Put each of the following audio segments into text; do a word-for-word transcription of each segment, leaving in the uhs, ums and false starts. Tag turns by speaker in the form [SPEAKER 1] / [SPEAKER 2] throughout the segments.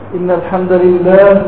[SPEAKER 1] إن الحمد لله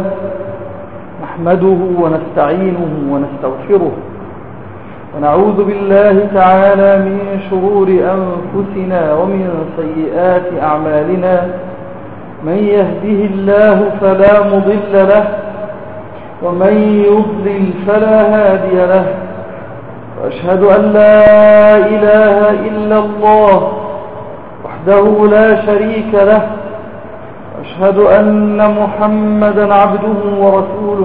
[SPEAKER 1] نحمده ونستعينه ونستغفره ونعوذ بالله تعالى من شرور أنفسنا ومن سيئات أعمالنا. من يهده الله فلا مضل له ومن يضلل فلا هادي له، وأشهد أن لا إله إلا الله وحده لا شريك له، وأشهد أن محمدا عبده ورسوله.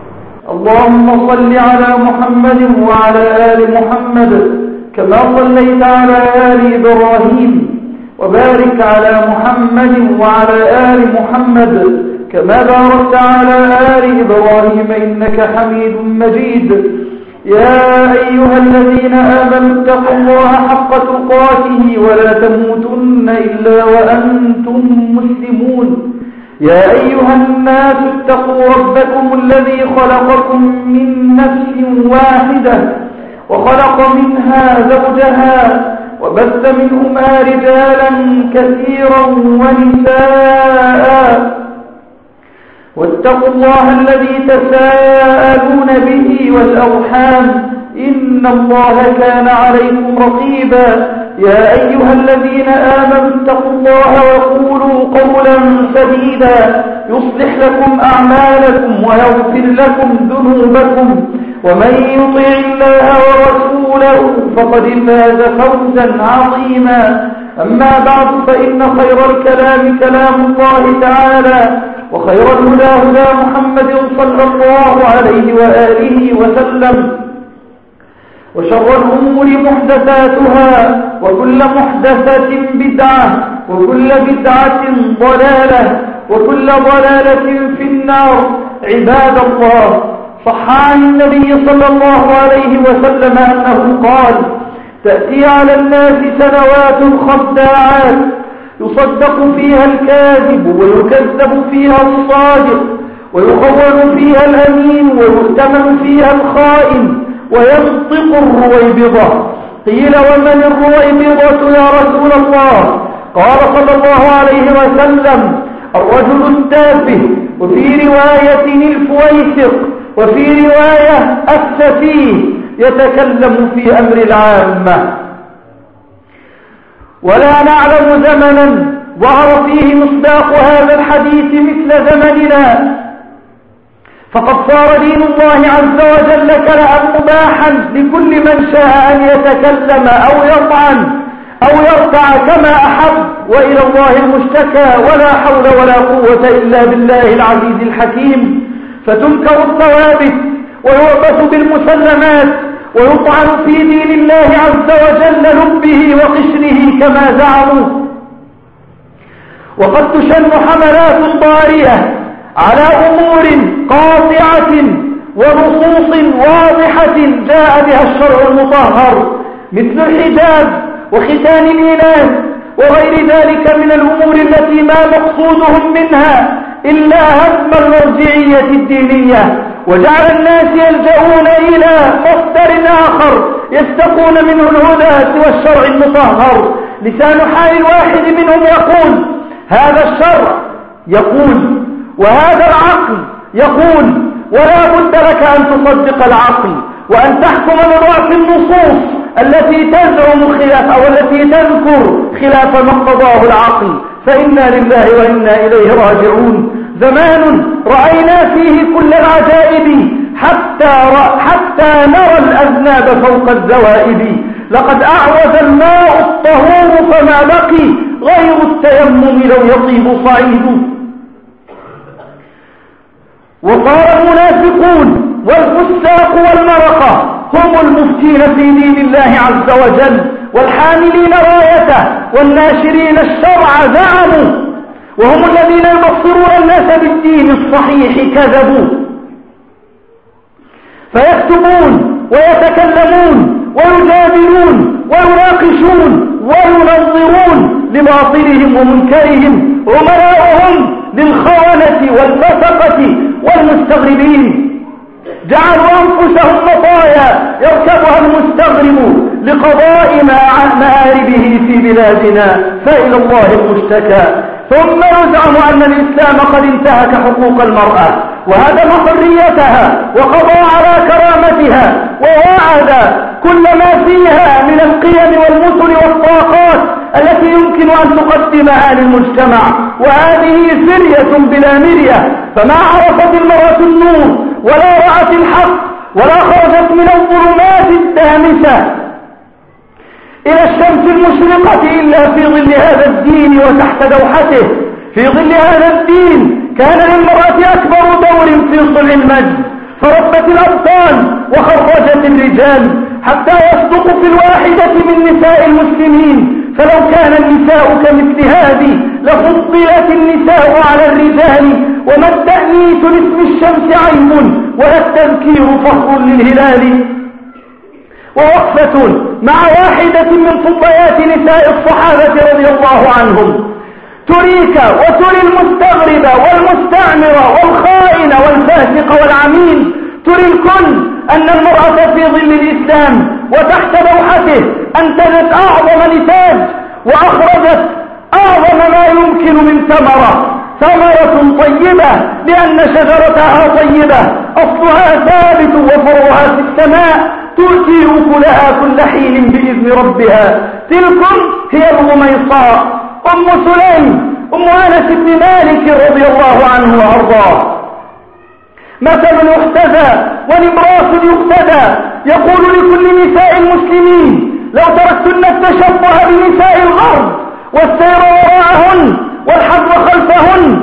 [SPEAKER 1] اللهم صل على محمد وعلى آل محمد كما صليت على آل إبراهيم، وبارك على محمد وعلى آل محمد كما باركت على آل إبراهيم إنك حميد مجيد. يا أيها الذين آمنوا اتقوا الله حق تقاته ولا تموتن إلا وأنتم مسلمون. يا أيها الناس اتقوا ربكم الذي خلقكم من نفس واحدة وخلق منها زوجها وبث منهما رجالا كثيرا ونساء، واتقوا الله الذي تساءلون به والأرحام إن الله كان عليكم رقيبا. يا أيها الذين آمنوا اتقوا الله وقولوا قولا سديدا يصلح لكم أعمالكم ويغفر لكم ذنوبكم، ومن يطع الله ورسوله فقد فاز فوزا عظيما. أما بعد، فإن خير الكلام كلام الله تعالى، وخير الهدى هدى محمد صلى الله عليه وآله وسلم، وشر الأمور محدثاتها، وكل محدثة بدعة، وكل بدعة ضلالة، وكل ضلالة في النار. عباد الله، صح عن النبي صلى الله عليه وسلم أنه قال: تأتي على الناس سنوات خداعات يصدق فيها الكاذب ويكذب فيها الصادق، ويخون فيها الأمين ويؤتمن فيها الخائن، وينطق الرويبضة. قيل: ومن الرويبضة يا رسول الله؟ قال صلى الله عليه وسلم: الرجل التافه، وفي رواية الفويسق، وفي رواية السفيه، يتكلم في أمر العامة. ولا نعلم زمنا ظهر فيه مصداق هذا الحديث مثل زمننا، فقد صار دين الله عز وجل كلأ مباحا لكل من شاء أن يتكلم أو يطعن أو يرتع كما أحب، وإلى الله المشتكى، ولا حول ولا قوة إلا بالله العزيز الحكيم. فتنكر الثوابت ويعبث بالمسلمات ويطعن في دين الله عز وجل لبه وقشره كما زعموا، وقد تشن حملات ضارية على أمور قاطعة ونصوص واضحة جاء بها الشرع المطهر، مثل الحجاب وختان الإناث وغير ذلك من الأمور التي ما مقصودهم منها إلا هدم المرجعية الدينية، وجعل الناس يلجؤون إلى مصدر آخر يستقون منه الهدى سوى الشرع المطهر. لسان حال الواحد منهم يقول: هذا الشرع يقول، وهذا العقل يقول، ولا بد لك أن تصدق العقل وأن تحكم بضعف النصوص التي تزعم خلاف أو التي تذكر خلاف ما اقتضاه العقل. فإنا لله وإنا إليه راجعون. زمان رأينا فيه كل العجائب حتى, حتى نرى الأذناب فوق الزوائد. لقد أعوز الماء الطهور فما بقي غير التيمم لو يطيب صعيد. وصار المنافقون والفساق والمرقة هم المفتين في دين الله عز وجل، والحاملين رايته والناشرين الشرع زعموا، وهم الذين يبصرون الناس بالدين الصحيح كذبوا. فيكتبون ويتكلمون ويجادلون ويناقشون وينظرون لباطلهم ومنكرهم، عملاؤهم للخونة والفسقة والمستغربين. جعلوا أنفسهم مطايا يركبها المستغرب لقضاء مآربه في بلادنا، فإلى الله المشتكى. ثم يزعم أن الإسلام قد انتهك حقوق المرأة وهدم حريتها وقضى على كرامتها ووعد كل ما فيها من القيم والمثل والطاقات التي يمكن أن تقدمها للمجتمع، وهذه فرية بلا مرية، فما عرفت المرأة النور ولا رأت الحق ولا خرجت من الظلمات الدامسة إلى الشمس المشرقة إلا في ظل هذا الدين وتحت دوحته. في ظل هذا الدين كان للمرأة أكبر دور في صنع المجد، فربت الأبطال وخرجت الرجال حتى يصدق في الواحدة من نساء المسلمين. فلو كان النساء كمثل هذه لفضلت النساء على الرجال، وما التأنيث لاسم الشمس عيب ولا التذكير فخر للهلال. ووقفة مع واحدة من فضيات نساء الصحابة رضي الله عنهم تريك وتري المستغرب والمستعمر والخائن والفاسق والعميل، تري الكل أن المرأة في ظل الإسلام وتحت دوحته أنتجت أعظم نتاج وأخرجت أعظم ما يمكن من ثمرة، ثمرة طيبة لأن شجرتها طيبة أصلها ثابت وفرعها في السماء تؤتي أكلها كل حين بإذن ربها. تلكم هي الغميصاء أم سليم أم أنس بن مالك رضي الله عنه وأرضاه. مثل يحتذى ونبراس يقتدى، يقول لكل نساء المسلمين لو تركتن التشبه بنساء الغرب والسير وراءهن والحظ خلفهن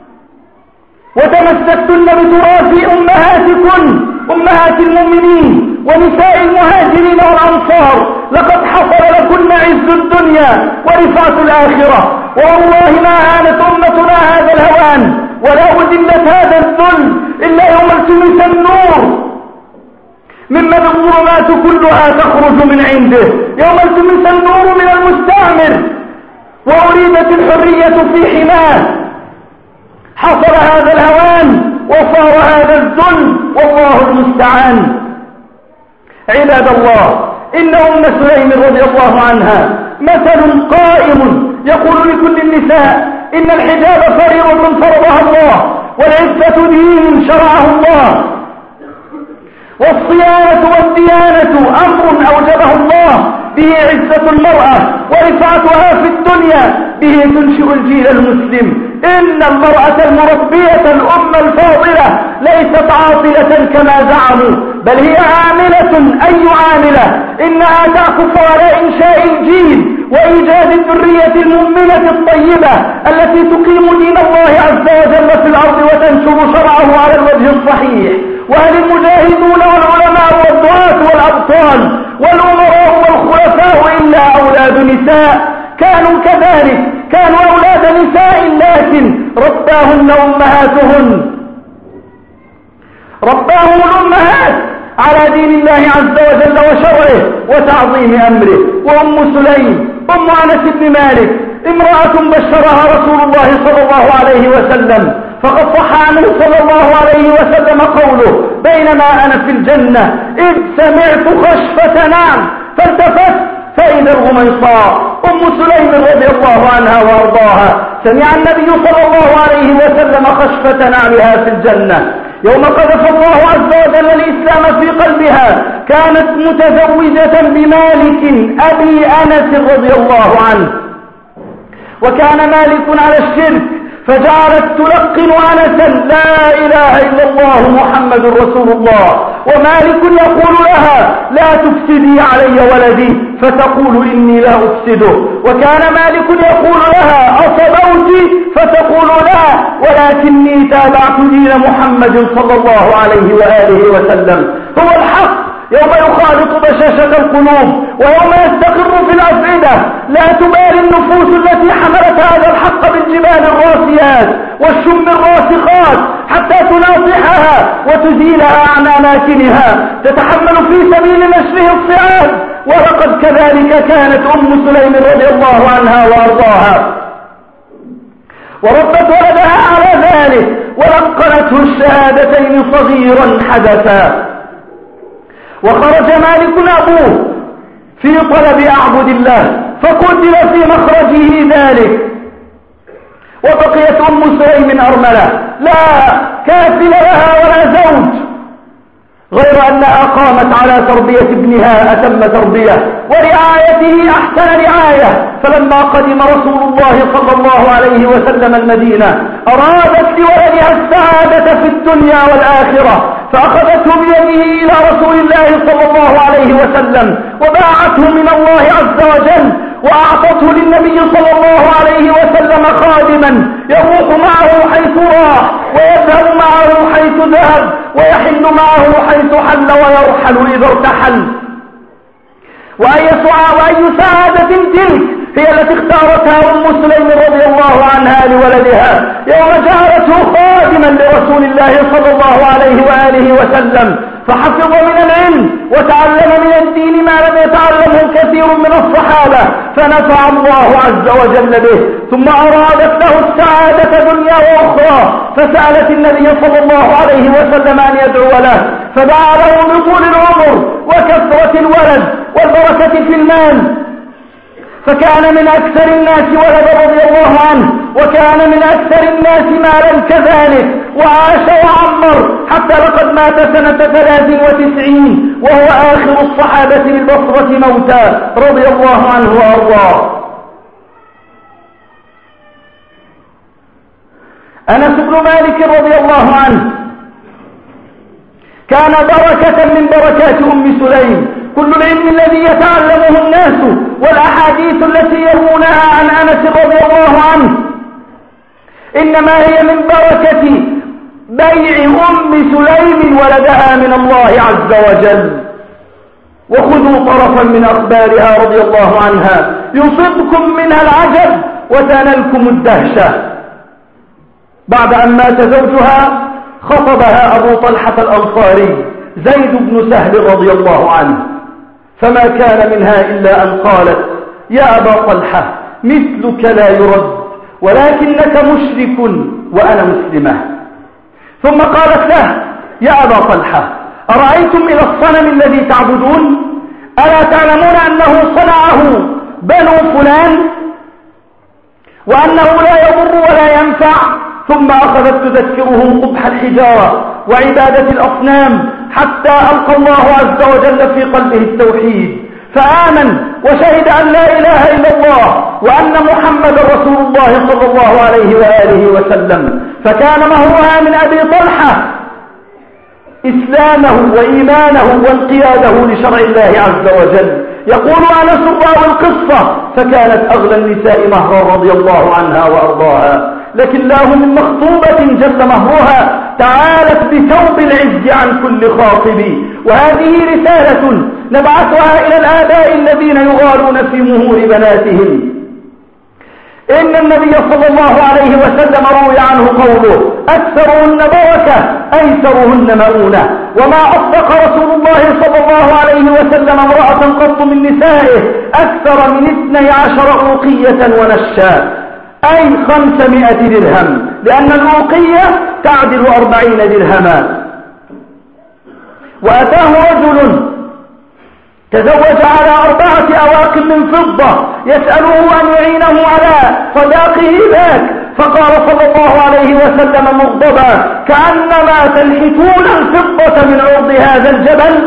[SPEAKER 1] وتمسكتن بتراث أمهاتكن أمهات المؤمنين ونساء المهاجرين والأنصار لقد حصل لكن عز الدنيا ورفعة الآخرة. والله ما هانت أمتنا هذا الهوان ولا أذلت هذا الذل إلا يوم التمس النور مما الظلمات كلها تخرج من عنده، يوم التمس النور من المستعمر وأريدت الحرية في حماه. حصل هذا الهوان وصار هذا الذل والله المستعان. عباد الله، إن أم سليم رضي الله عنها مثل قائم يقول لكل النساء إن الحجاب فريضة فرضها الله، والعفة دين شرعه الله، والصيانة والديانة أمر أوجبه الله به عزة المرأة ورفعتها في الدنيا، به تنشئ الجيل المسلم. إن المرأة المربية الأم الفاضلة ليست عاطلة كما زعموا، بل هي عاملة أي عاملة، إنها تعكف على إنشاء الجيل وإيجاد الذرية المؤمنة الطيبة التي تقيم دين الله عز وجل في الأرض وتنشر شرعه على الوجه الصحيح. وهل المجاهدون والعلماء والدعاة والأبطال والأمراء والخلفاء إلا أولاد نساء؟ كانوا كذلك، كانوا أولاد نساء لكن رباهن أمهاتهن، رباهم الأمهات على دين الله عز وجل وشرعه وتعظيم أمره. وأم سليم أم أنس بن مالك امرأة بشرها رسول الله صلى الله عليه وسلم، فقد صح عنه صلى الله عليه وسلم قوله: بينما أنا في الجنة إذ سمعت خشفة نعم فالتفت فإذا الغميصاء أم سليم رضي الله عنها وأرضاها. سمع النبي صلى الله عليه وسلم خشفة نعمها في الجنة يوم قذف الله عز وجل الإسلام في قلبها. كانت متزوجة بمالك أبي أنس رضي الله عنه، وكان مالك على الشرك، فجعلت تلقن أنسا: لا إله إلا الله محمد رسول الله. ومالك يقول لها: لا تفسدي علي ولدي، فتقول: إني لا أفسده. وكان مالك يقول لها: أصبوت؟ فتقول: لا، ولكني تابعت دين محمد صلى الله عليه وآله وسلم. هو الحق يوم يخالط بشاشة القلوب ويوم يستقر في الأفئدة. لا تبالي النفوس التي حملت هذا الحق بالجبال الراسيات والشم الراسخات حتى تناصحها وتزيلها عن أماكنها، تتحمل في سبيل نشره الصعاب. ولقد كذلك كانت أم سليم رضي الله عنها وأرضاها، وربت ولدها على ذلك ولقنته الشهادتين صغيرا حدثا. وخرج مالك أبوه في طلب أعبد الله فقتل في مخرجه ذلك، وبقيت أم سليم أرملة لا كافل لها ولا زوج، غير أنها قامت على تربية ابنها أتم تربية ورعايته أحسن رعاية. فلما قدم رسول الله صلى الله عليه وسلم المدينة أرادت لولدها السعادة في الدنيا والآخرة، فأخذته بيده إلى رسول الله صلى الله عليه وسلم وباعته من الله عز وجل، وأعطته للنبي صلى الله عليه وسلم خادما يروح معه حيث راح ويذهب معه حيث ذهب ويحل معه حيث حل ويرحل إذا ارتحل. وأي سعادة تلك هي التي اختارتها أم سليم رضي الله عنها لولدها يوم جعلته خادما لرسول الله صلى الله عليه وآله وسلم، فحفظ من العلم وتعلم من الدين ما لم يتعلمه كثير من الصحابة، فنفع الله عز وجل به. ثم أرادت له السعادة دنيا وأخرى، فسألت النبي صلى الله عليه وسلم أن يدعو له، فدعا له بطول العمر وكثرة الولد والبركة في المال، فكان من أكثر الناس ولدا رضي الله عنه، وكان من أكثر الناس مالا كذلك، وعاش وعمر حتى لقد مات سنة ثلاث وتسعين وهو آخر الصحابة بالبصرة موتا رضي الله عنه وأرضاه. أنس بن مالك رضي الله عنه كان بركة من بركات أم سليم. كل العلم الذي يتعلمه الناس والأحاديث التي يروونها عن أنس رضي الله عنه إنما هي من بركة بيع أم سليم ولدها من الله عز وجل. وخذوا طرفا من أخبارها رضي الله عنها يصبكم منها العجب وتنلكم الدهشة. بعد أن مات زوجها خطبها أبو طلحة الأنصاري زيد بن سهل رضي الله عنه، فما كان منها إلا أن قالت: يا أبا طلحة مثلك لا يرد، ولكنك مشرك وأنا مسلمة. ثم قالت له: يا أبا طلحة أرأيتم إلى الصنم الذي تعبدون ألا تعلمون أنه صنعه بنو فلان وأنه لا يضر ولا ينفع؟ ثم أخذت تذكره قبح الحجارة وعبادة الأصنام حتى ألقى الله عز وجل في قلبه التوحيد، فآمن وشهد أن لا إله إلا الله وأن محمد رسول الله صلى الله عليه وآله وسلم. فكان مهرها من أبي طلحة إسلامه وإيمانه وانقياده لشرع الله عز وجل. يقول أنس راوي القصة: فكانت أغلى النساء مهرا رضي الله عنها وأرضاها، لكن له من مخطوبة جل مهرها تعالت بثوب العز عن كل خاطب. وهذه رسالة نبعثها إلى الآباء الذين يغالون في مهور بناتهم. إن النبي صلى الله عليه وسلم روي عنه قوله: أكثرهن بركة أيسرهن مؤونة. وما أصدق رسول الله صلى الله عليه وسلم امرأة قط من نسائه أكثر من اثني عشر أوقية ونشا، أي خمسمائة درهم، لأن الأوقية تعدل أربعين درهما. وأتاه رجل تزوج على أربعة أواق من فضة يسأله أن يعينه على صداقه ذاك، فقال صلى الله عليه وسلم مغضبا: كأنما تنحتون الفضة من عرض هذا الجبل.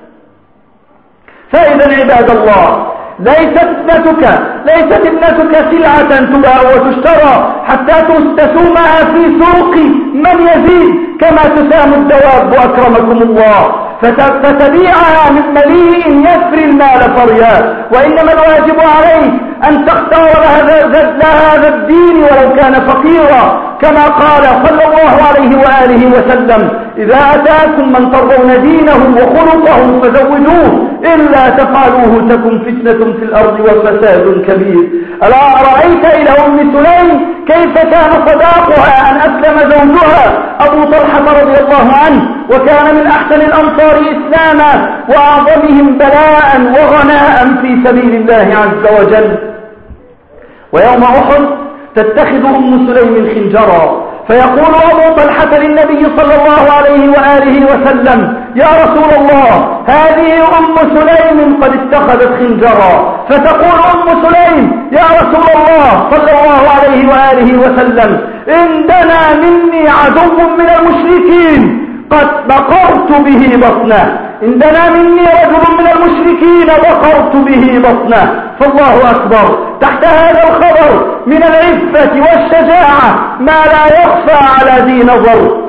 [SPEAKER 1] فإذا عباد الله ليست ابنتك ليست ابنتك سلعة تباع وتشترى حتى تسومها في سوق من يزيد كما تسام الدواب أكرمكم الله، فتبيعها من مليء يفري المال فريا. وإنما الواجب عليك أن تختار لها هذا الدين ولو كان فقيرا، كما قال صلى الله عليه وآله وسلم: إذا أتاكم من ترضون دينه وخلقه فزوجوه، إلا تفعلوه تكن فتنة في الأرض وفساد كبير. ألا أرأيت إلى أم سليم كيف كان صداقها أن أسلم زوجها أبو طلحة رضي الله عنه، وكان من أحسن الأنصار إسلاما وأعظمهم بلاء وغناء في سبيل الله عز وجل. ويوم أحد تتخذ أم سليم خنجرا، فيقول أبو طلحة للنبي صلى الله عليه وآله وسلم: يا رسول الله هذه أم سليم قد اتخذت خنجرا، فتقول أم سليم يا رسول الله صلى الله عليه وآله وسلم إن دنا مني عدو من المشركين قد بقرت به بطنه، إن دنا مني رجل من المشركين بقرت به بطنه. فالله أكبر، تحت هذا الخبر من العفة والشجاعة ما لا يخفى على ذي نظر.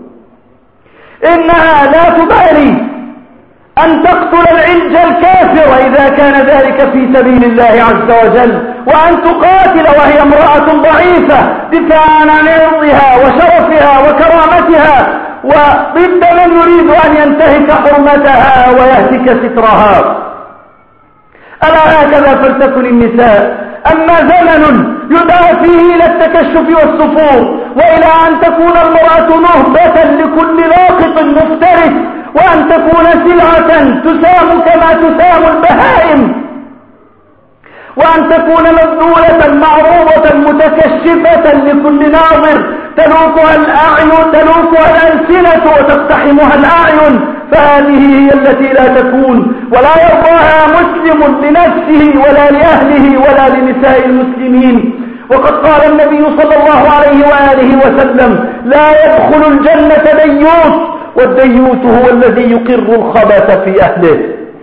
[SPEAKER 1] إنها لا تبالي أن تقتل العلج الكافر إذا كان ذلك في سبيل الله عز وجل، وأن تقاتل وهي امرأة ضعيفة دفاعا عن عرضها وشرفها وكرامتها وضد من يريد أن ينتهك حرمتها ويهتك سترها. ألا هكذا فلتكن النساء. أما زمن يدعى فيه إلى التكشف والسفور، وإلى أن تكون المرأة نهبة لكل لاقط مفترس، وأن تكون سلعة تسام كما تسام البهائم، وأن تكون مبذولة معروضة متكشفة لكل ناظر تلوكها الأعين تلوكها الألسنة وتقتحمها الأعين، فهذه هي التي لا تكون ولا يرضاها مسلم لنفسه ولا لأهله ولا لنساء المسلمين. وقد قال النبي صلى الله عليه وآله وسلم لا يدخل الجنة ديوث، والديوث هو الذي يقر الخبث في أهله.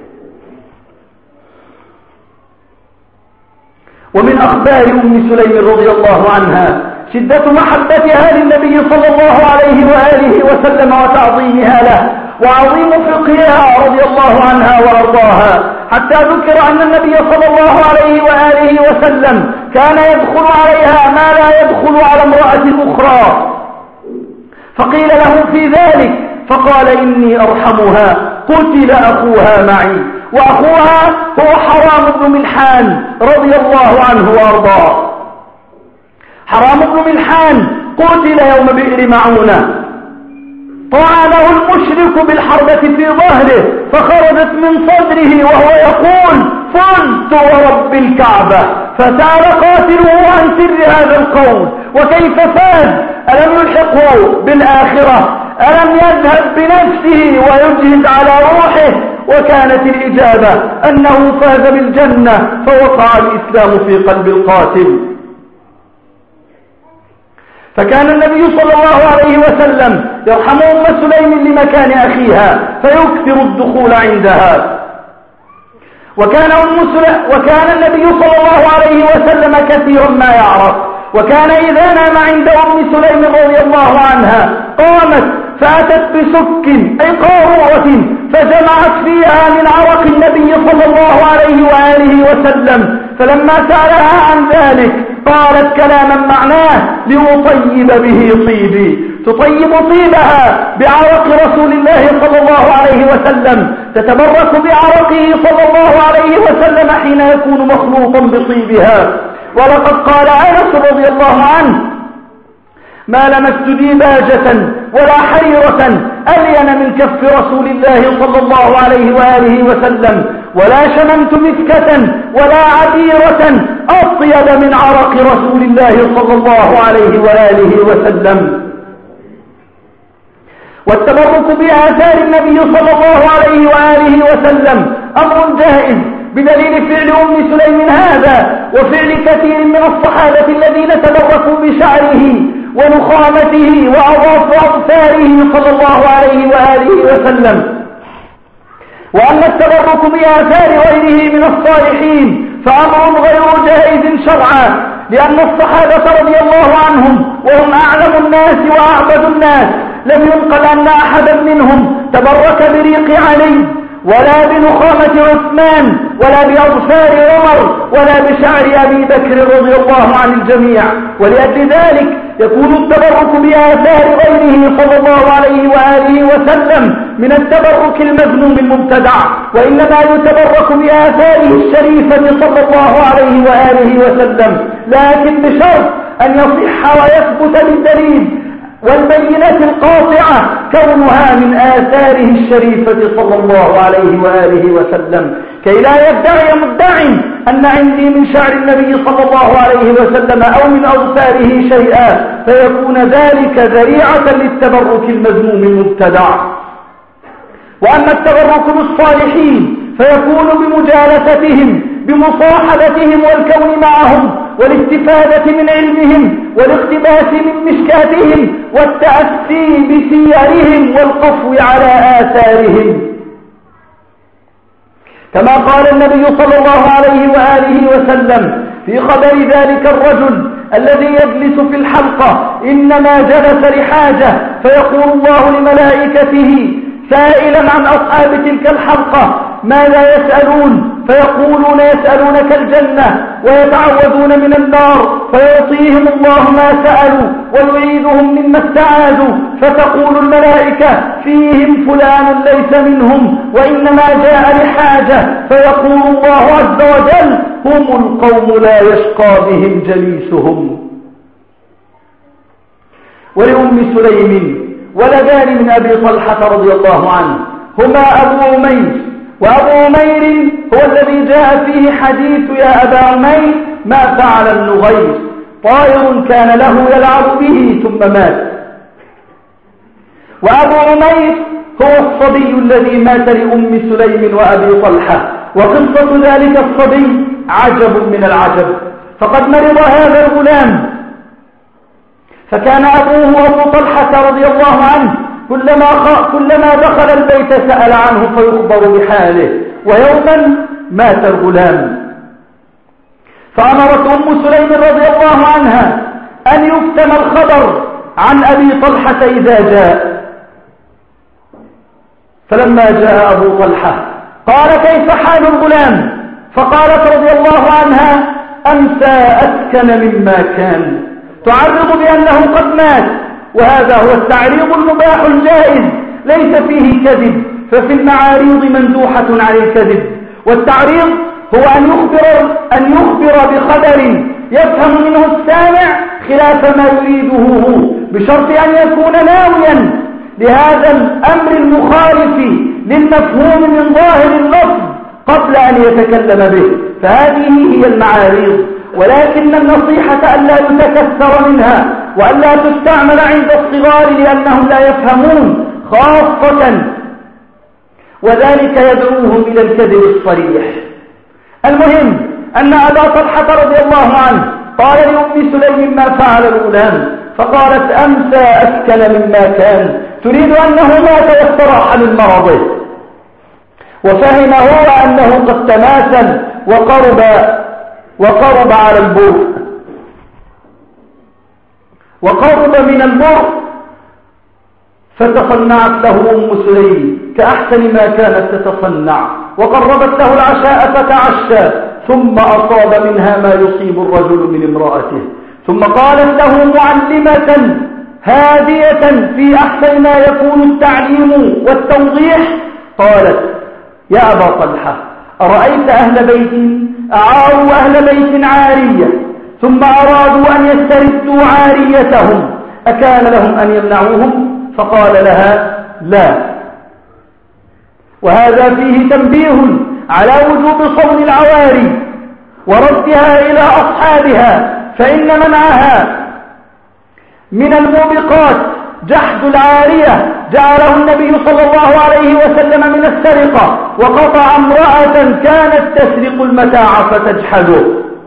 [SPEAKER 1] ومن أخبار أم سليم رضي الله عنها شدة محبتها للنبي صلى الله عليه وآله وسلم وتعظيمها له وعظيم فقهها رضي الله عنها وارضاها، حتى ذكر أن النبي صلى الله عليه وآله وسلم كان يدخل عليها ما لا يدخل على امرأة أخرى، فقيل له في ذلك فقال إني أرحمها قتل أخوها معي، وأخوها هو حرام بن ملحان رضي الله عنه وارضاه. حرام بن ملحان قتل يوم بئر معونة، طعنه المشرك بالحربة في ظهره فخرجت من صدره وهو يقول فزت ورب الكعبة، فسأل قاتله عن سر هذا القول وكيف فاز، ألم يلحقه بالآخرة، ألم يذهب بنفسه ويجهد على روحه، وكانت الإجابة أنه فاز بالجنة فوقع الإسلام في قلب القاتل. فكان النبي صلى الله عليه وسلم يرحم أم سليم لمكان أخيها فيكثر الدخول عندها. وكان, أم سليم وكان النبي صلى الله عليه وسلم كثيرا ما يعرف، وكان إذا نام عند أم سليم رضي الله عنها قامت فأتت بسك أي قارورة فجمعت فيها من عرق النبي صلى الله عليه وآله وسلم، فلما سألها عن ذلك قالت كلاما معناه لأطيب به طيبي، تطيب طيبها بعرق رسول الله صلى الله عليه وسلم، تتبرك بعرقه صلى الله عليه وسلم حين يكون مخلوطا بطيبها. ولقد قال أنس رضي الله عنه ما لمست ديباجة ولا حريرة ألين من كف رسول الله صلى الله عليه وآله وسلم، ولا شممت مسكة ولا عبيرة أطيب من عرق رسول الله صلى الله عليه وآله وسلم. والتبرك بآثار النبي صلى الله عليه وآله وسلم أمر جائز بدليل فعل أم سليم هذا وفعل كثير من الصحابة الذين تبركوا بشعره ونخامته وأضاف أظفاره صلى الله عليه وآله وسلم. وأما التبرك بآثار غيره من الصالحين فأمر غير جائز شرعا، لأن الصحابة رضي الله عنهم وهم أعلم الناس وأعبد الناس لم ينقل أن أحدا منهم تبرك بريق علي ولا بنخامة عثمان ولا بأظفار عمر ولا بشعر أبي بكر رضي الله عن الجميع. ولأجل ذلك يكون التبرك بآثار غيره صلى الله عليه وآله وسلم من التبرك المذموم المبتدع، وإنما يتبرك بآثاره الشريفة صلى الله عليه وآله وسلم، لكن بشرط أن يصح ويثبت بالدليل والبينة القاطعة كونها من آثاره الشريفة صلى الله عليه وآله وسلم، كي لا يدعي مدع أن عندي من شعر النبي صلى الله عليه وسلم أو من أظفاره شيئا، فيكون ذلك ذريعة للتبرك المذموم المبتدع. وأما التبرك بالصالحين فيكون بمجالستهم بمصاحبتهم والكون معهم والاستفادة من علمهم والاقتباس من مشكاتهم والتأسي بسيرهم والقفو على آثارهم. كما قال النبي صلى الله عليه وآله وسلم في خبر ذلك الرجل الذي يجلس في الحلقة: إنما جلس لحاجة، فيقول الله لملائكته سائلا عن أصحاب تلك الحلقة: ماذا يسألون؟ فيقولون: يسألونك الجنة ويتعوذون من النار، فيعطيهم الله ما سألوا ويعيذهم مما استعاذوا، فتقول الملائكة: فيهم فلان ليس منهم وإنما جاء لحاجة، فيقول الله عز وجل: هم القوم لا يشقى بهم جليسهم. ولأم سليم ولدان من أبي طلحة رضي الله عنه هما أبو عمير، وأبو عمير هو الذي جاء فيه حديث: يا أبا عمير ما فعل النغير؟ طائر كان له يلعب به ثم مات. وأبو عمير هو الصبي الذي مات لأم سليم وأبي طلحة، وقصة ذلك الصبي عجب من العجب. فقد مرض هذا الغلام، فكان أبوه أبو طلحة رضي الله عنه كلما, كلما دخل البيت سأل عنه فيخبر بحاله، ويوما مات الغلام. فأمرت أم سليم رضي الله عنها أن يكتم الخبر عن أبي طلحة إذا جاء. فلما جاء أبو طلحة قال: كيف حال الغلام؟ فقالت رضي الله عنها: أمسى أسكن مما كان، تعرض بأنه قد مات. وهذا هو التعريض المباح الجائز ليس فيه كذب، ففي المعاريض مندوحة عن الكذب. والتعريض هو أن يخبر, أن يخبر بخبر يفهم منه السامع خلاف ما يريده هو، بشرط أن يكون ناويا لهذا الأمر المخالف للمفهوم من ظاهر اللفظ قبل أن يتكلم به، فهذه هي المعاريض. ولكن النصيحة ألا يتكثر منها وألا تستعمل عند الصغار لأنهم لا يفهمون خاصة، وذلك يدعوهم إلى الكذب الصريح. المهم أن أبا طلحة رضي الله عنه قال لأم سليم: ما فعل الغلام؟ فقالت: أمسى أسكن مما كان، تريد أنه مات واستراح من مرضه. وفهم هو أنه قد تماثل وقرب وقرب على البر، وقرب من البر، فتصنعت له أم سليم كأحسن ما كانت تتصنع، وقربت له العشاء فتعشى، ثم أصاب منها ما يصيب الرجل من امرأته. ثم قالت له معلمة هادية في أحسن ما يكون التعليم والتوضيح، قالت: يا أبا طلحة، أرأيت أهل بيت أعاروا أهل بيت عارية ثم أرادوا أن يستردوا عاريتهم، أكان لهم أن يمنعوهم؟ فقال لها: لا. وهذا فيه تنبيه على وجوب صون العواري وردها إلى أصحابها، فإن منعها من الموبقات جحد العارية جعله النبي صلى الله عليه وسلم من السرقة، وقطع امرأة كانت تسرق المتاع فتجحده.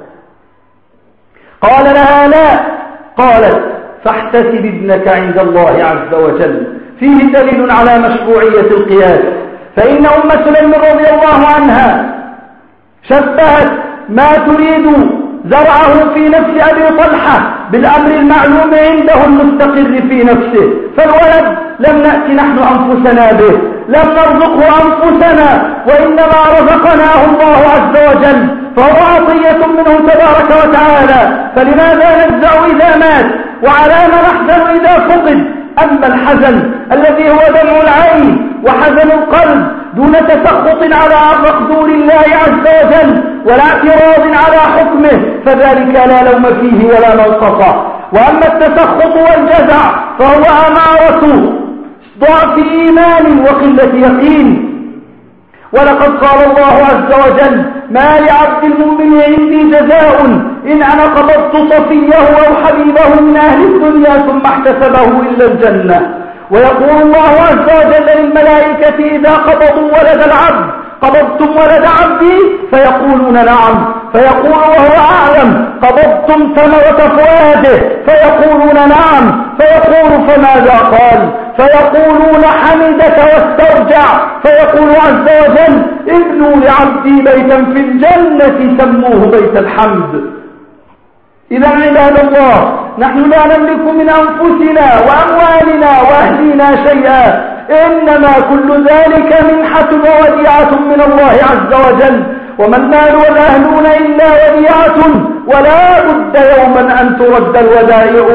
[SPEAKER 1] قال لها: لا. قالت: فاحتسب ابنك عند الله عز وجل. فيه دليل على مشروعية القياس، فإن أم سليم رضي الله عنها شبهت ما تريد زرعه في نفس أبي طلحة بالأمر المعلوم عنده المستقر في نفسه. فالولد لم نأتي نحن أنفسنا به، لم نرزقه أنفسنا، وإنما رزقناه الله عز وجل، فهو عطية منه تبارك وتعالى. فلماذا نجزع إذا مات؟ وعلى ما نحزن إذا فقد؟ أما الحزن الذي هو دمع العين وحزن القلب دون تسخط على مقدور الله عز وجل ولا اعتراض على حكمه، فذلك لا لوم فيه ولا منقصة. وأما التسخط والجزع فهو أمارة ضعف إيمان وقلة يقين. ولقد قال الله عز وجل: ما لعبد المؤمن عندي جزاء إن أنا قبضت صفيه أو حبيبه من أهل الدنيا ثم احتسبه إلا الجنة. ويقول الله عز وجل للملائكة إذا قبضوا ولد العبد: قبضتم ولد عبدي؟ فيقولون نعم. فيقول وهو أعلم: قبضتم ثمرة فؤاده؟ فيقولون نعم. فيقول فماذا قال؟ فيقولون حمدك واسترجع. فيقول عز وجل: ابنوا لعبدي بيتا في الجنة سموه بيت الحمد. إذا عباد الله، نحن لا نملك من أنفسنا وأموالنا وأهلنا شيئا، إنما كل ذلك منحة ووديعة من الله عز وجل، وما المال والأهلون إلا وديعة، ولا بد يوما أن ترد الودائع.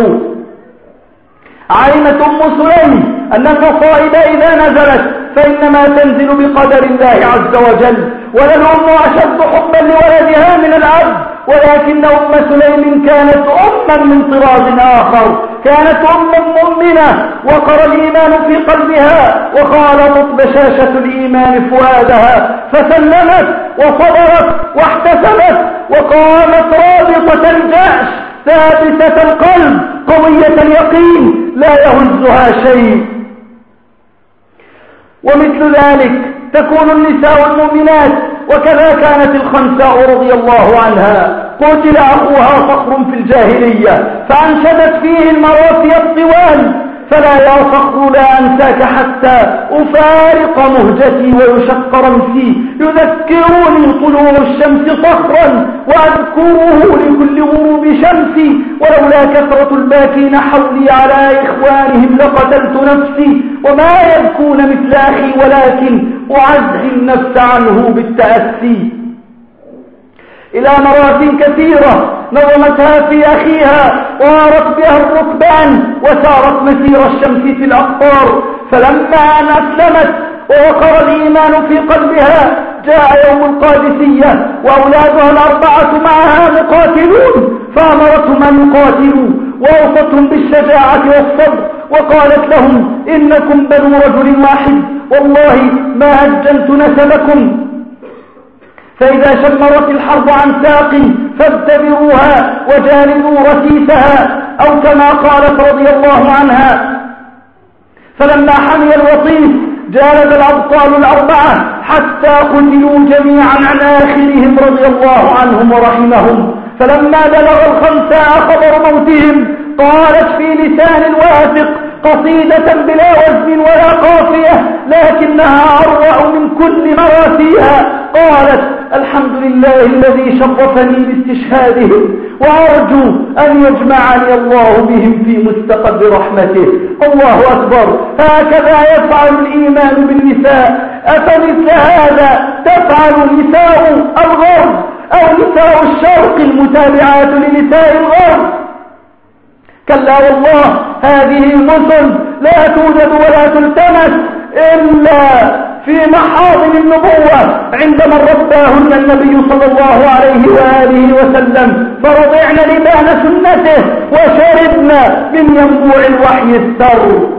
[SPEAKER 1] علمت أم سليم أن المصائب إذا نزلت فإنما تنزل بقدر الله عز وجل، وللأم أشد حبا لولدها من الأب، ولكن أم سليم كانت أما من طراز آخر، كانت أم مؤمنة وقر الإيمان في قلبها، وخالطت بشاشة الإيمان فؤادها، فسلمت وصبرت واحتسبت، وقامت رابطة الجأش ثابتة القلب قوية اليقين لا يهزها شيء. ومثل ذلك تكون النساء المؤمنات، وكذا كانت الخنساء رضي الله عنها. قتل أخوها صخر في الجاهلية فأنشدت فيه المراسي الطوال: فلا يا صخر لا أنساك حتى أفارق مهجتي ويشق رمسي، يذكرني طلوع الشمس صخرا وأذكره لكل غروب شمسي، ولولا كثرة الباكين حولي على إخوانهم لقتلت نفسي، وما يبكون مثل أخي ولكن أعزي النفس عنه بالتأسي. إلى مرات كثيرة نظمتها في أخيها وارت بها الركبان وسارت مسير الشمس في الأقطار، فلما أن أسلمت ووقر الإيمان في قلبها جاء يوم القادسية وأولادها الأربعة معها مقاتلون، فأمرتهم أن يقاتلوا وأوصتهم بالشجاعة والصبر، وقالت لهم: إنكم بنو رجل واحد، والله ما هجنت نسبكم، فإذا شمرت الحرب عن ساق فابتدروها وجالدوا رسيسها، أو كما قالت رضي الله عنها: فلما حمي الوطيس جالد الأبطال الأربعة حتى قتلوا جميعا عن آخرهم رضي الله عنهم ورحمهم. فلما بلغ الخنساء خبر موتهم قالت في لسان واثق قصيدة بلا وزن ولا قافية، لكنها أروع من كل مراسيها. قالت: الحمد لله الذي شرفني باستشهادهم، وأرجو أن يجمعني الله بهم في مستقبل رحمته. الله أكبر. هكذا يفعل الإيمان بالنساء. أفمثل هذا تفعل نساء الغرب أو نساء الشرق المتابعات لنساء الغرب؟ كلا والله، هذه المثل لا توجد ولا تلتمس إلا في محاضن النبوة عندما رباهن النبي صلى الله عليه وآله وسلم، فرضعن لبان سنته وشربن من ينبوع الوحي السر.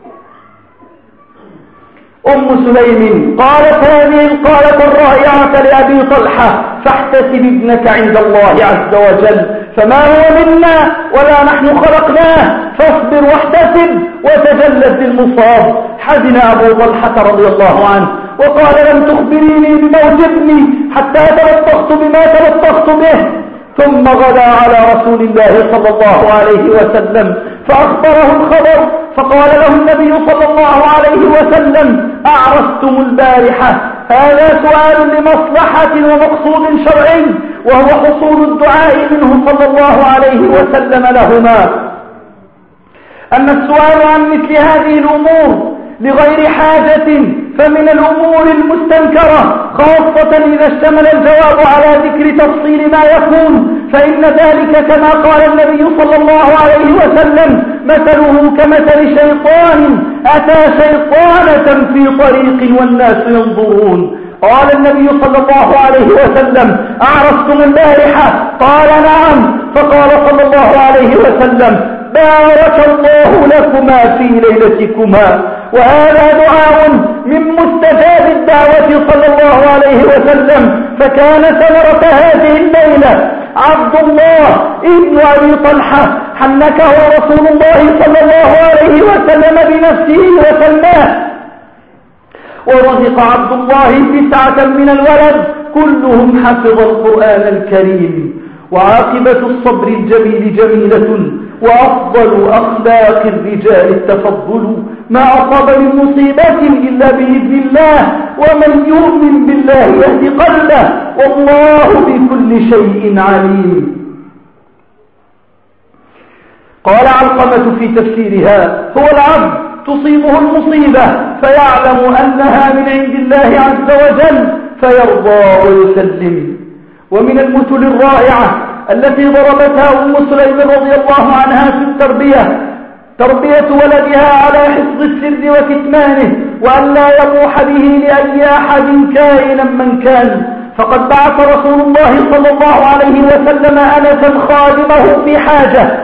[SPEAKER 1] أم سليم قالت هذه القالة الرائعة لأبي طلحة: فاحتسب ابنك عند الله عز وجل، فما هو منا ولا نحن خلقناه، فاصبر واحتسب وتجلد بالمصاب. حزن أبو طلحة رضي الله عنه وقال: لم تخبريني بموت ابني حتى تلطخت بما تلطخت به. ثم غدا على رسول الله صلى الله عليه وسلم فأخبره الخبر، فقال له النبي صلى الله عليه وسلم: أعرستم البارحة؟ هذا سؤال لمصلحة ومقصود شرعي، وهو حصول الدعاء منه صلى الله عليه وسلم لهما. أما السؤال عن مثل هذه الأمور لغير حاجة فمن الأمور المستنكرة، خاصة إذا اشتمل الجواب على ذكر تفصيل ما يكون، فإن ذلك كما قال النبي صلى الله عليه وسلم: مثله كمثل شيطان أتى شيطانة في طريق والناس ينظرون. قال النبي صلى الله عليه وسلم: أعرستم البارحة؟ قال: نعم. فقال صلى الله عليه وسلم: بارك الله لكما في ليلتكما. وهذا دعاء من مستجاب الدعوة صلى الله عليه وسلم، فكان ثمرة هذه الليلة عبد الله ابن أبي طلحة حنكه رسول الله صلى الله عليه وسلم بنفسه وسلماه، ورزق عبد الله تسعة من الولد كلهم حفظ القرآن الكريم. وعاقبة الصبر الجميل جميلة، وأفضل أخلاق الرجال التفضل، ما أصاب من مصيبة إلا بإذن الله، ومن يؤمن بالله يهدي قلبه، والله بكل شيء عليم. قال علقمة في تفسيرها: هو العبد تصيبه المصيبة فيعلم أنها من عند الله عز وجل فيرضى ويسلم. ومن المثل الرائعة التي ضربتها أم سليم رضي الله عنها في التربية، تربية ولدها على حفظ السر وكتمانه، وأن لا يبوح به لأي أحد كائنا من كان. فقد بعث رسول الله صلى الله عليه وسلم أنسا خادمه في حاجة،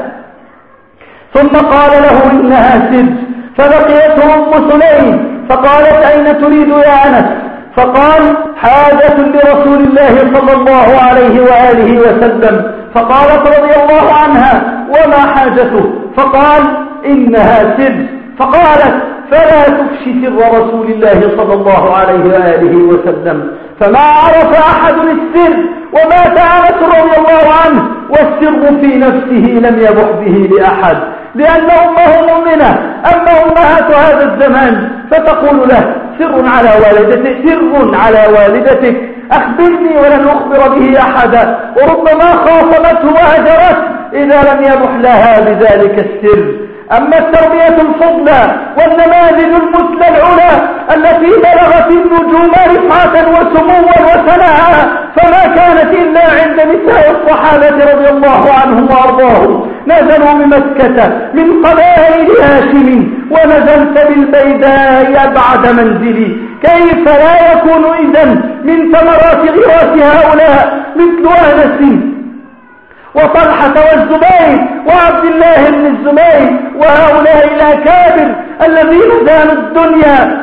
[SPEAKER 1] ثم قال له: إنها سر. فلقيته أم سليم فقالت: أين تريد يا أنس؟ فقال: حاجة لرسول الله صلى الله عليه وآله وسلم. فقالت رضي الله عنها: وما حاجته؟ فقال: إنها سر. فقالت: فلا تفشي سر رسول الله صلى الله عليه وآله وسلم. فما عرف أحد السر ومات أنس رضي الله عنه والسر في نفسه لم يبح به لأحد، لأن أمه مؤمنة. أما أمهات هذا الزمان فتقول له: سر على والدتك، سر على والدتك، أخبرني ولن أخبر به أحدا، وربما خاصمته وهجرته إذا لم يبح لها بذلك السر. أما التربية الفضلى والنماذج المثلى العلا التي بلغت النجوم رفعة وسموا وسناء فما كانت إلا عند نساء الصحابة رضي الله عنهم وأرضاهم. نزلوا بمكة من قبائل هاشم، ونزلت بالبيداء أبعد منزلي، كيف لا يكون إذن من ثمرات غراس هؤلاء مثل أنس وطلحة والزبير وعبد الله بن الزبير وهؤلاء الأكابر الذين دانوا الدنيا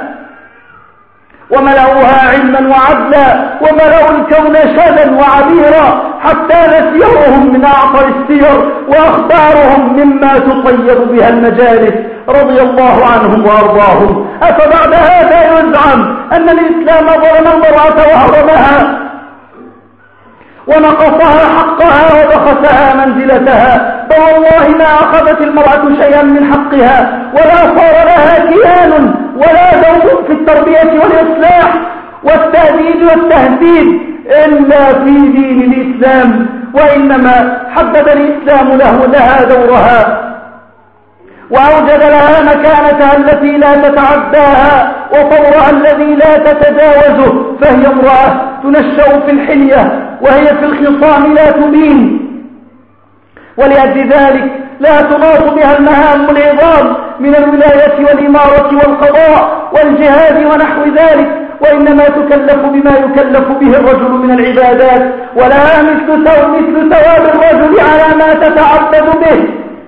[SPEAKER 1] وملأوها علما وعدلا، وملأوا الكون شدا وعبيرا، حتى نسيرهم من أعطر السير وأخبارهم مما تطير بها المجالس رضي الله عنهم وأرضاهم. أفبعد هذا يزعم أن الإسلام ظلم المرأة وهرمها ونقصها حقها وبخسها منزلتها؟ بل والله ما أخذت المرأة شيئا من حقها، ولا صار لها كيان ولا دور في التربية والإصلاح والتهديد والتهديد إلا في دين الإسلام، وإنما حدد الإسلام له لها دورها وأوجد لها مكانتها التي لا تتعداها وطورها الذي لا تتجاوزه. فهي امرأة تنشأ في الحلية وهي في الخصام لا تبين، ولأجل ذلك لا تناط بها المهام العظام من الولاية والإمارة والقضاء والجهاد ونحو ذلك، وإنما تكلف بما يكلف به الرجل من العبادات، ولها مثل ثواب الرجل على ما تتعبد به.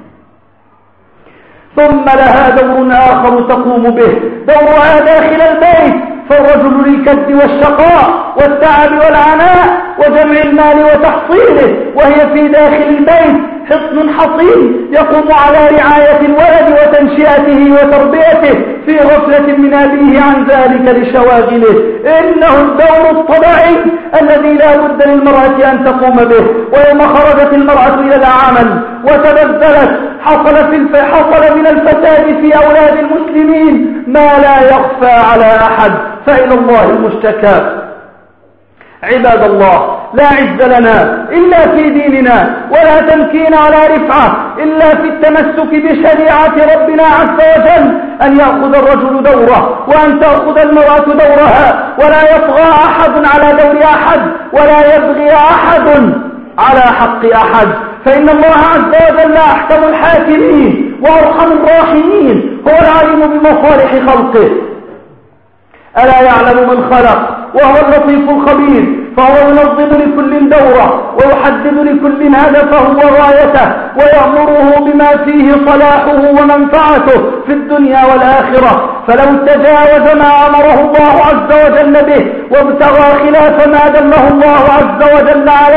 [SPEAKER 1] ثم لها دور آخر تقوم به، دورها داخل البيت، فالرجل للكد والشقاء والتعب والعناء وجمع المال وتحصيله، وهي في داخل البيت حصن حصين يقوم على رعاية الولد وتنشئته وتربيته في غفلة من أبيه عن ذلك لشواغله. إنه الدور الطبيعي الذي لا بد للمرأة أن تقوم به. ويوم خرجت المرأة إلى العمل وتبذلت حصل, في حصل من الفساد في أولاد المسلمين ما لا يخفى على أحد، فإلى الله المشتكى. عباد الله، لا عز لنا إلا في ديننا، ولا تمكين على رفعة إلا في التمسك بشريعة ربنا عز وجل، أن يأخذ الرجل دوره وأن تأخذ المرأة دورها، ولا يطغى أحد على دور أحد، ولا يبغي أحد على حق أحد، فإن الله عز وجل أحكم الحاكمين وأرحم الراحمين، هو العالم بمصالح خلقه. ألا يعلم من خلق وهو اللطيف الخبير، فهو ينظم لكل دورة ويحدد لكل هدفه وغايته ويأمره بما فيه صلاحه ومنفعته في الدنيا والآخرة. فلو تجاوز ما أمره الله عز وجل به وابتغى خلاف ما دله الله عز وجل عليه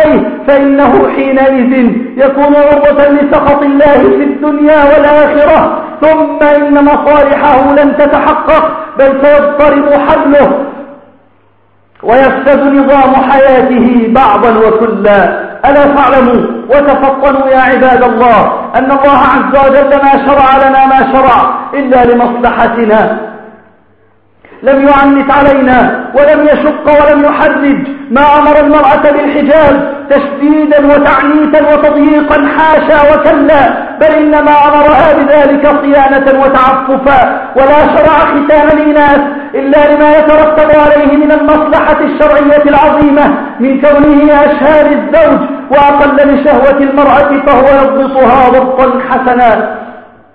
[SPEAKER 1] فإنه حينئذ يكون عرضة لسخط الله في الدنيا والآخرة، ثم إن مصالحه لن تتحقق بل سيضطرب حبله ويفسد نظام حياته بعضا وكلا. ألا فاعلموا وتفطنوا يا عباد الله أن الله عز وجل ما شرع لنا ما شرع إلا لمصلحتنا، لم يعنت علينا ولم يشق ولم يحرج. ما أمر المرأة بالحجاب تشديدا وتعنيتا وتضييقا، حاشا وكلا، بل إنما أمرها بذلك صيانة وتعففا. ولا شرع ختان الإناث إلا لما يترتب عليه من المصلحة الشرعية العظيمة من كونه أشهار الزوج وأقل لشهوة المرأة، فهو يضبطها ضبطا حسنا.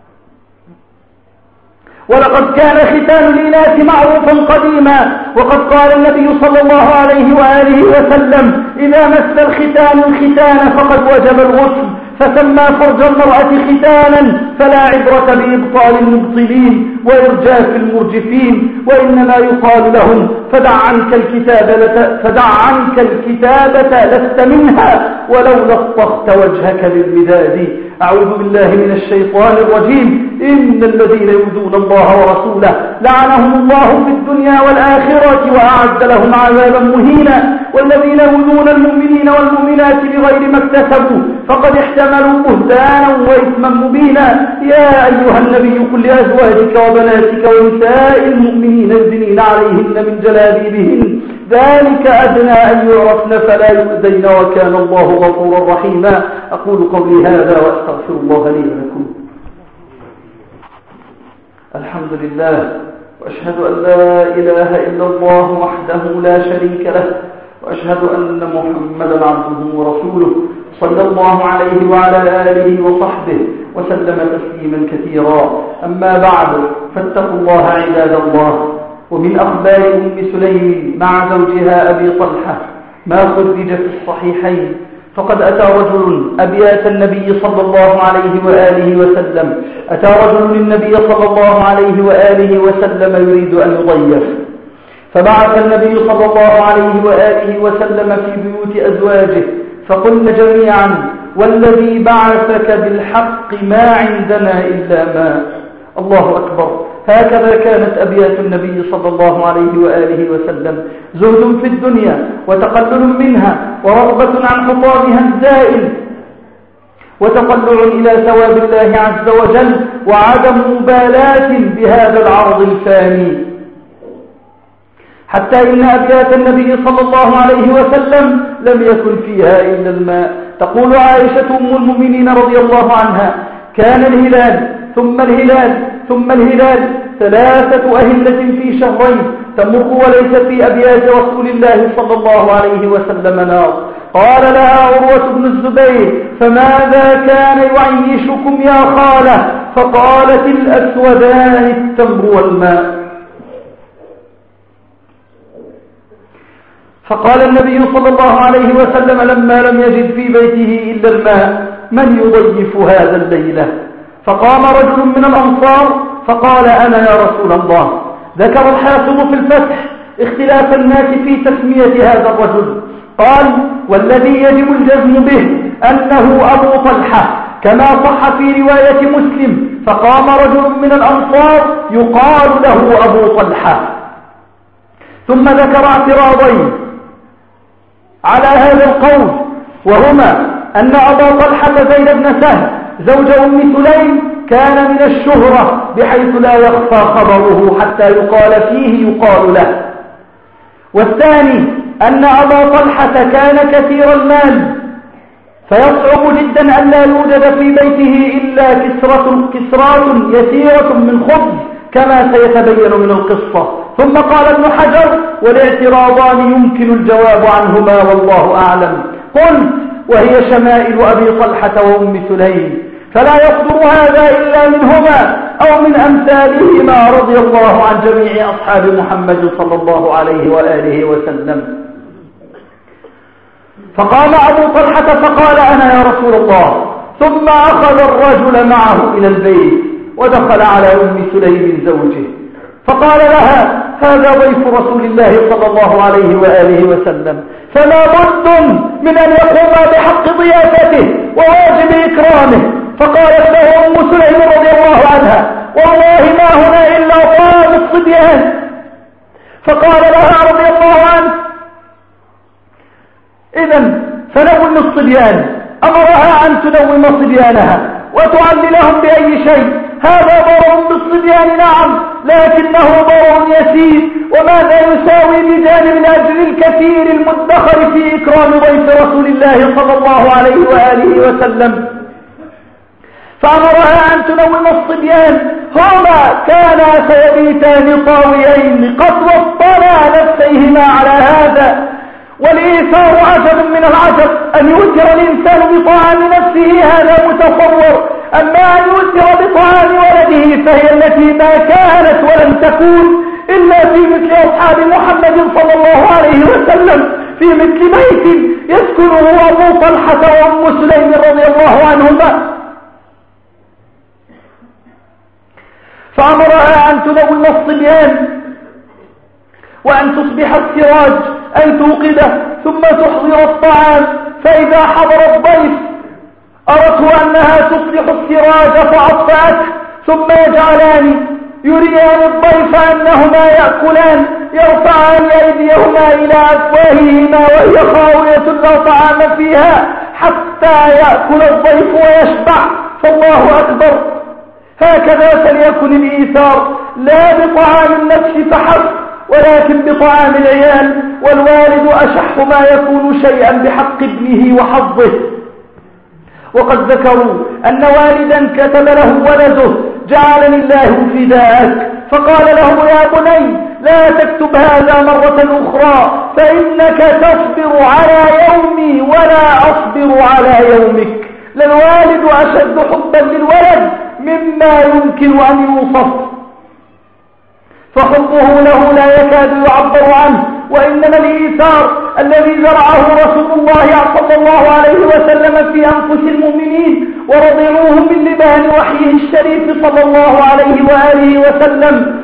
[SPEAKER 1] ولقد كان ختان الإناث معروفا قديما، وقد قال النبي صلى الله عليه وآله وسلم: إذا مس الختان الختان فقد وجب الغسل، فسمى فرج المرأة ختانا، فلا عبرة بإبطال المبطلين وإرجاف المرجفين، وإنما يقال لهم: فدع عنك الكتابة فدع عنك الكتابة لست منها ولو لطخت وجهك للمداد. أعوذ بالله من الشيطان الرجيم. إن الذين يؤذون الله ورسوله لعنهم الله في الدنيا والآخرة وأعد لهم عذابا مهينا. والذين يؤذون المؤمنين والمؤمنات بغير ما اكتسبوا فقد احتملوا بهتانا وإثما مبينا. يا أيها النبي قل لأزواجك وبناتك ونساء المؤمنين يدنين عليهن من جلابيبهن، ذلك أدنى أن يعرفن فلا يؤذين، وكان الله غفورا رحيما. أقول قولي هذا وأستغفر الله لي ولكم. الحمد لله، وأشهد أن لا إله إلا الله وحده لا شريك له، وأشهد أن محمدا عبده ورسوله صلى الله عليه وعلى آله وصحبه وسلم تسليما كثيرا. أما بعد، فاتقوا الله عباد الله. ومن أخبار أم سليم مع زوجها أبي طلحة ما خرج في الصحيحين، فقد أتى رجل أبيات النبي صلى الله عليه وآله وسلم أتى رجل النبي صلى الله عليه وآله وسلم يريد أن يضيف، فبعث النبي صلى الله عليه وآله وسلم في بيوت أزواجه فقلن جميعا: والذي بعثك بالحق ما عندنا إلا ماء. الله أكبر. هكذا كانت أبيات النبي صلى الله عليه وآله وسلم: زهد في الدنيا وتقلل منها ورغبة عن حطامها الزائل وتقلع إلى ثواب الله عز وجل وعدم مبالاة بهذا العرض الفاني. حتى إن أبيات النبي صلى الله عليه وسلم لم يكن فيها إلا الماء. تقول عائشة أم المؤمنين رضي الله عنها: كان الهلال ثم الهلال ثم الهلال ثلاثة أهلة في شهرين تمر وليس في أبيات رسول الله صلى الله عليه وسلم نار. قال لها عروة بن الزبير: فماذا كان يعيشكم يا خالة؟ فقالت: الأسودان التمر والماء. فقال النبي صلى الله عليه وسلم لما لم يجد في بيته إلا الماء: من يضيف هذا الليلة؟ فقام رجل من الأنصار فقال: أنا يا رسول الله. ذكر الحافظ في الفتح اختلاف الناس في تسمية هذا الرجل، قال: والذي يجب الجزم به أنه أبو طلحة كما صح في رواية مسلم. فقام رجل من الأنصار يقال له أبو طلحة. ثم ذكر اعتراضين على هذا القول، وهما أن أبا طلحة زيد بن سهل زوج أم سليم كان من الشهرة بحيث لا يخفى خبره حتى يقال فيه يقال له. والثاني أن أبا طلحة كان كثير المال فيصعب جدا أن لا يوجد في بيته إلا كسرة كسرات يسيرة من خبز كما سيتبين من القصة. ثم قال ابن حجر: والاعتراضان يمكن الجواب عنهما والله أعلم. قلت: وهي شمائل أبي طلحة وأم سليم، فلا يصدر هذا إلا منهما أو من أمثالهما رضي الله عن جميع أصحاب محمد صلى الله عليه وآله وسلم. فقام أبو طلحة فقال: أنا يا رسول الله. ثم أخذ الرجل معه إلى البيت ودخل على أم سليم زوجه، فقال لها هذا ضيف رسول الله صلى الله عليه وآله وسلم، فلا بد من أن يقوم بحق ضيافته وواجب إكرامه. فقالت له أم سليم رضي الله عنها والله ما هنا إلا طعام الصبيان. فقال لها رضي الله عنه إذن فنوم الصبيان. أمرها أن تنوم صبيانها وتعللهم بأي شيء. هذا ضرر بالصبيان نعم، لكنه ضرر يسير، وماذا يساوي بجانب الأجر الكثير المدخر في إكرام ضيف رسول الله صلى الله عليه وآله وسلم. فأمرها أن تنوم الصبيان. هما كانا سيبيتان طاويين قد وطنا نفسيهما على هذا. والإيثار عجب من العجب، أن يؤثر الإنسان بطعام نفسه هذا متصور، أما أن يؤثر بطعام ولده فهي التي ما كانت ولم تكون إلا في مثل أصحاب محمد صلى الله عليه وسلم، في مثل بيت يسكنه أبو طلحة وأم سليم رضي الله عنهما. فأمرها أن تنوم الصبيان وأن تصبح السراج أن توقده ثم تحضر الطعام. فإذا حضر الضيف أردت أنها تصبح السراج فأطفأته، ثم يجعلان يريان الضيف أنهما يأكلان، يرفعان أيديهما إلى أفواههما وهي خاوية لا طعام فيها حتى يأكل الضيف ويشبع. فالله أكبر، هكذا فليكن الإيثار، لا بطعام النفس فحسب ولكن بطعام العيال. والوالد أشح ما يكون شيئا بحق ابنه وحظه. وقد ذكروا أن والدا كتب له ولده جعلني الله فداءك، فقال له يا بني لا تكتب هذا مرة أخرى فإنك تصبر على يومي ولا أصبر على يومك. للوالد أشد حبا للولد مما يمكن أن يوصف، فحبه له لا يكاد يعبر عنه. وإنما الإيثار الذي زرعه رسول الله صلى الله عليه وسلم في أنفس المؤمنين ورضعوهم من لبان وحيه الشريف صلى الله عليه وآله وسلم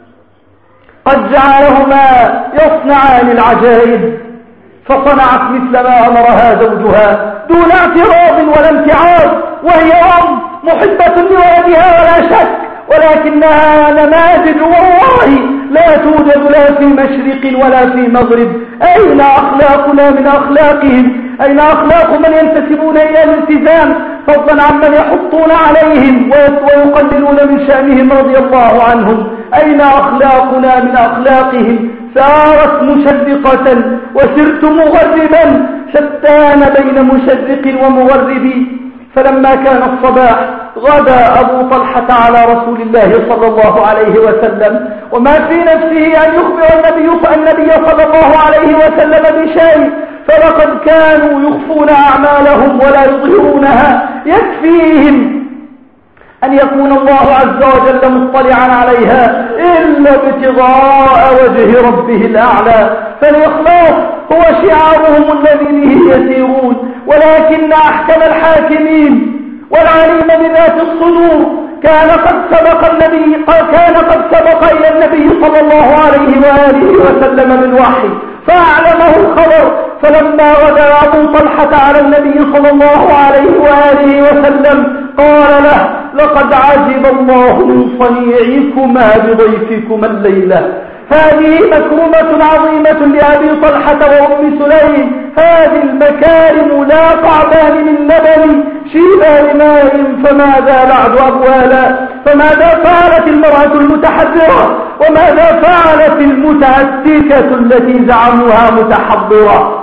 [SPEAKER 1] قد جعلهما يصنعان العجائب. فصنعت مثل ما أمرها زوجها دون اعتراض ولا امتعاض، وهي أم محبة لولدها ولا شك، ولكنها نماذج والله لا توجد لا في مشرق ولا في مغرب. أين أخلاقنا من أخلاقهم؟ أين أخلاق من ينتسبون إلى الالتزام فضلا عمن يحطون عليهم ويقللون من شأنهم رضي الله عنهم؟ أين أخلاقنا من أخلاقهم؟ سارت مشرقة وسرت مغربا، شتان بين مشرق ومغرب. فلما كان الصباح غدا أبو طلحة على رسول الله صلى الله عليه وسلم، وما في نفسه أن يخبر النبي, النبي صلى الله عليه وسلم بشيء، فلقد كانوا يخفون أعمالهم ولا يظهرونها. يكفيهم أن يكون الله عز وجل مطلعا عليها إلا ابتغاء وجه ربه الأعلى. فالإخلاص هو شعارهم الذي به يسيرون. ولكن أحكم الحاكمين والعليم بذات الصدور كان قد سبق النبي كان قد سبق إلى النبي صلى الله عليه وآله وسلم بالوحي فأعلمه الخبر. فلما غدا أبو طلحة على النبي صلى الله عليه وآله وسلم قال له لقد عجب الله من صنيعكما بضيفكما الليلة. هذه مكرمة عظيمة لأبي طلحة وأم سليم. هذه المكارم لا قعبان من لبن شيبان ماء فماذا بعد أبوالا. فماذا فعلت المرأة المتحذرة وماذا فعلت المتهتكة التي زعموها متحضرة؟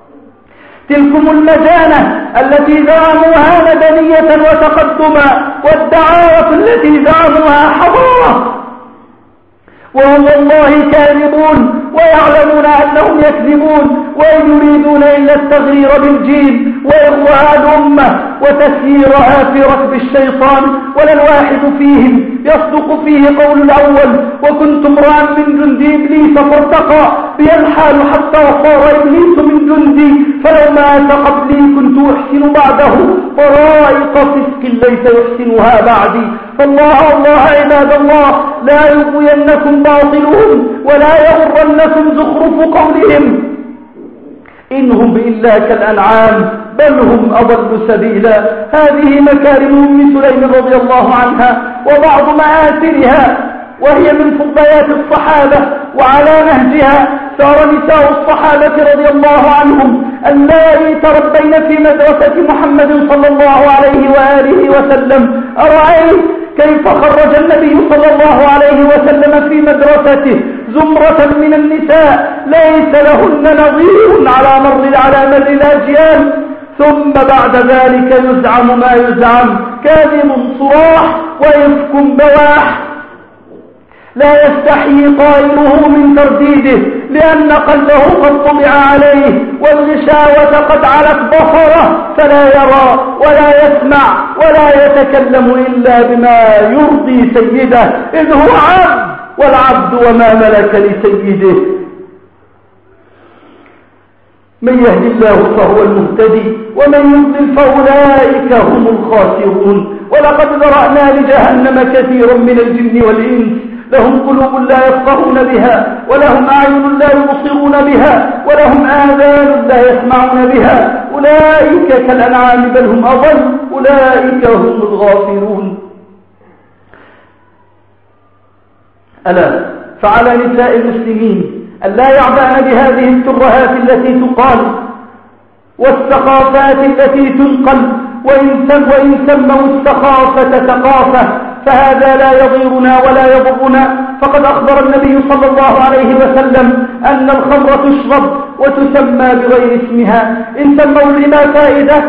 [SPEAKER 1] تلكم المجانة التي زعموها مدنية وتقدما، والدعارة التي زعموها حضارة، وهم والله كاذبون. ويعلمون أنهم يكذبون وإن يريدون إلا التغرير بالجيل وإغواء الأمة وتسييرها في ركب الشيطان، ولا الواحد فيهم يصدق فيه قول الأول: وكنت امرأ من جند إبليس فارتقى بي الحال حتى صار إبليس من جندي، فلو مات قبلي كنت أحسن بعده طرائق فسق ليس يحسنها بعدي. فالله الله عباد الله لا يغوينكم باطلهم ولا يغرنكم زخرف قولهم، إنهم إلا كالأنعام بل هم أضل سبيلا. هذه مكارم أم سليم رضي الله عنها وبعض مآثرها، وهي من فضيات الصحابة، وعلى نهجها سار نساء الصحابة رضي الله عنهم اللائي تربين في مدرسة محمد صلى الله عليه وآله وسلم. أرأيت كيف خرج النبي صلى الله عليه وسلم في مدرسته زمرة من النساء ليس لهن نظير على مر على مر الأجيال، ثم بعد ذلك يزعم ما يزعم، كاذب صراح وإفك بواح، لا يستحيي قائله من ترديده لأن قلبه قد طبع عليه، والغشاوة قد علت بصره فلا يرى ولا يسمع ولا يتكلم إلا بما يرضي سيده، إذ هو عبد والعبد وما ملك لسيده. من يهدي الله فهو المهتدي ومن يضلل فأولئك هم الخاسرون. ولقد ذرأنا لجهنم كثيرا من الجن والإنس، لهم قلوب لا يفقهون بها، ولهم أعين لا يبصرون بها، ولهم آذان لا يسمعون بها، أولئك كالأنعام بل هم أضل، أولئك هم الغافلون. ألا فعلى نساء المسلمين ألا يعبأن بهذه الترهات التي تقال والثقافات التي تنقل، وإن سموا الثقافة ثقافة فهذا لا يضيرنا ولا يضرنا. فقد أخبر النبي صلى الله عليه وسلم أن الخمر تشرب وتسمى بغير اسمها، إن سموا الربا فائدة،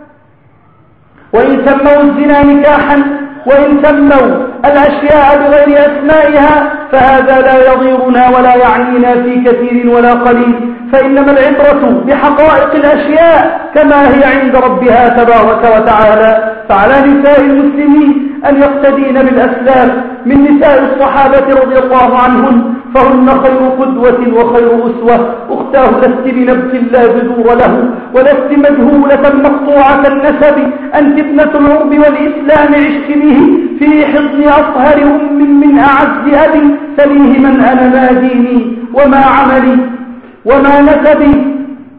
[SPEAKER 1] وإن سموا الزنا نكاحا، وإن سموا الأشياء بغير أسمائها فهذا لا يضيرنا ولا يعنينا في كثير ولا قليل، فإنما العبرة بحقائق الأشياء كما هي عند ربها تبارك وتعالى. فعلى نساء المسلمين أن يقتدين بالأسلاف من نساء الصحابة رضي الله عنهن، فهن خير قدوة وخير أسوة. أختاه لست بنبت لا بذور له، ولست مجهولة مقطوعة النسب، أنت ابنة العرب والإسلام عشت به في حضن أطهر أم من أعز أب، سليه من أنا ما ديني وما عملي وما نسبي،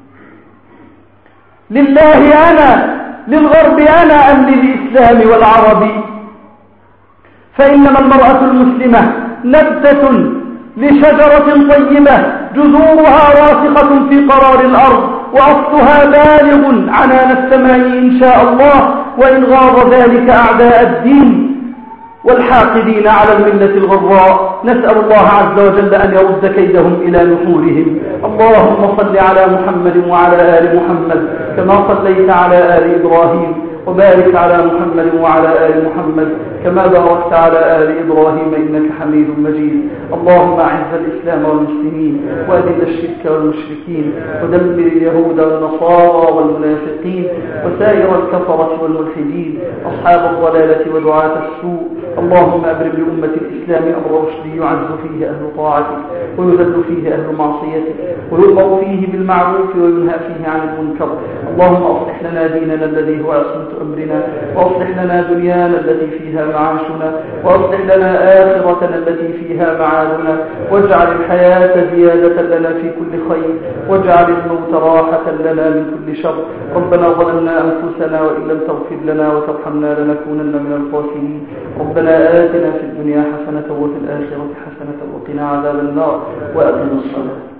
[SPEAKER 1] لله أنا للغرب أنا أم للإسلام والعرب. فإنما المرأة المسلمة نبتة لشجرة طيبة جذورها راسخة في قرار الأرض، وأصلها بالغ عنان السماء إن شاء الله، وإن غاب ذلك أعداء الدين والحاقدين على الملة الغراء. نسأل الله عز وجل أن يرد كيدهم إلى نحورهم. اللهم صل على محمد وعلى آل محمد كما صليت على آل إبراهيم، وبارك على محمد وعلى آل محمد كما باركت على آل إبراهيم إنك حميد مجيد. اللهم أعز الإسلام والمسلمين، وأذل الشرك والمشركين، ودمر اليهود والنصارى والمنافقين وسائر الكفرة والملحدين أصحاب الضلالة ودعاة السوء. اللهم أبرم لأمة الإسلام أمر رشد يعز فيه أهل طاعتك ويذل فيه أهل معصيتك، ويؤمر فيه بالمعروف وينهى فيه عن المنكر. اللهم أصلح لنا ديننا الذي هو عصمة أمرنا، وأصلح لنا دنيانا التي فيها معاشنا، وأصلح لنا آخرتنا التي فيها معادنا، واجعل الحياة زيادة لنا في كل خير، واجعل الموت راحة لنا من كل شر. ربنا ظلمنا أنفسنا وإن لم تغفر لنا وترحمنا لنكونن من الخاسرين. ربنا آتنا في الدنيا حسنة وفي الآخرة حسنة وقنا عذاب النار، وأقم الصلاة.